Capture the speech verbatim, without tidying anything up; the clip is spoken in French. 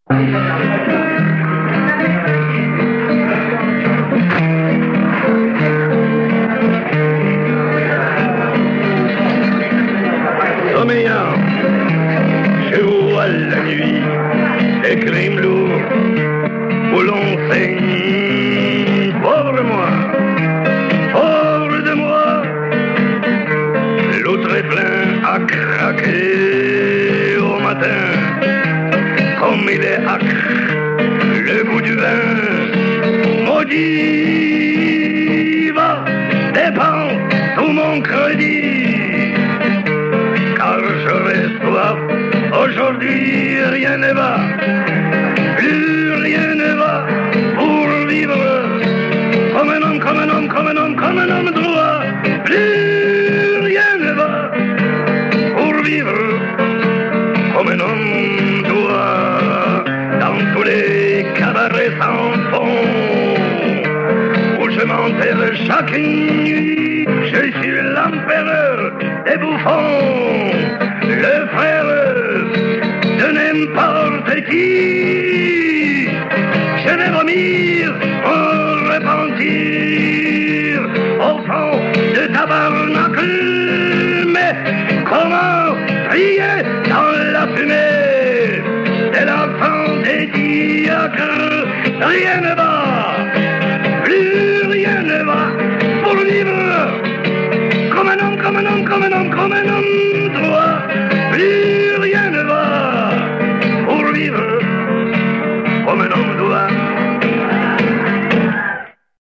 Sommeillant, je vois la nuit des crimes lourds où l'on saigne. Pauvre moi, pauvre de moi, l'autre est plein à craquer au matin. Comme il est acre, le goût du vin, maudit va dépendre tout mon crédit. Car j'aurai soif, aujourd'hui rien ne va, plus rien ne va pour vivre comme un homme, comme un homme, comme un homme, comme un homme droit. Plus rien ne va pour vivre comme un homme droit. Dans tous les cabarets sans fond où je m'enterre chaque nuit, je suis l'empereur des bouffons, le frère de n'importe qui. Je vais vomir en repentir au fond de tabernacle. Mais comment prier dans la fumée de l'enfant des diacres? Rien ne va, plus rien ne va pour vivre comme un homme, comme un homme, comme un homme, comme un homme droit. Plus